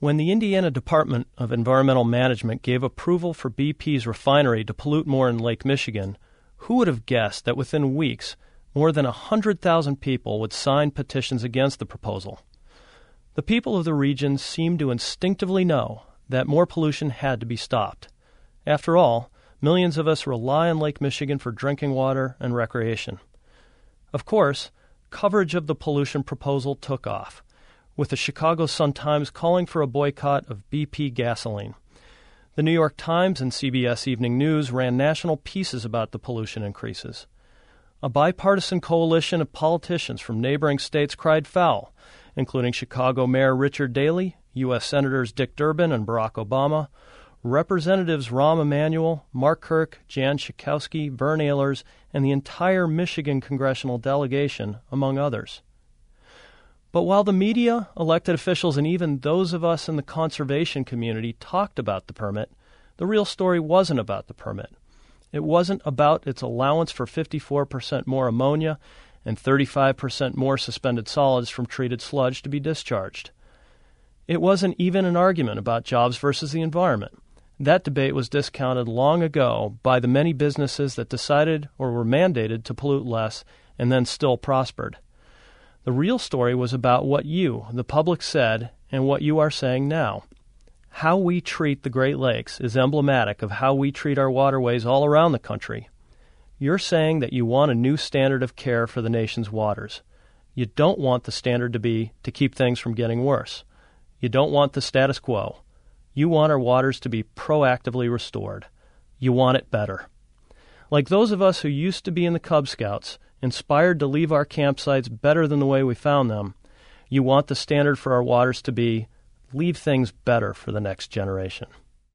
When the Indiana Department of Environmental Management gave approval for BP's refinery to pollute more in Lake Michigan, who would have guessed that within weeks, more than 100,000 people would sign petitions against the proposal? The people of the region seemed to instinctively know that more pollution had to be stopped. After all, millions of us rely on Lake Michigan for drinking water and recreation. Of course, coverage of the pollution proposal took off, with the Chicago Sun-Times calling for a boycott of BP gasoline. The New York Times and CBS Evening News ran national pieces about the pollution increases. A bipartisan coalition of politicians from neighboring states cried foul, including Chicago Mayor Richard Daley, U.S. Senators Dick Durbin and Barack Obama, Representatives Rahm Emanuel, Mark Kirk, Jan Schakowsky, Vern Ehlers, and the entire Michigan congressional delegation, among others. But while the media, elected officials, and even those of us in the conservation community talked about the permit, the real story wasn't about the permit. It wasn't about its allowance for 54% more ammonia and 35% more suspended solids from treated sludge to be discharged. It wasn't even an argument about jobs versus the environment. That debate was discounted long ago by the many businesses that decided or were mandated to pollute less and then still prospered. The real story was about what you, the public, said and what you are saying now. How we treat the Great Lakes is emblematic of how we treat our waterways all around the country. You're saying that you want a new standard of care for the nation's waters. You don't want the standard to be to keep things from getting worse. You don't want the status quo. You want our waters to be proactively restored. You want it better. Like those of us who used to be in the Cub Scouts, inspired to leave our campsites better than the way we found them, you want the standard for our waters to be leave things better for the next generation.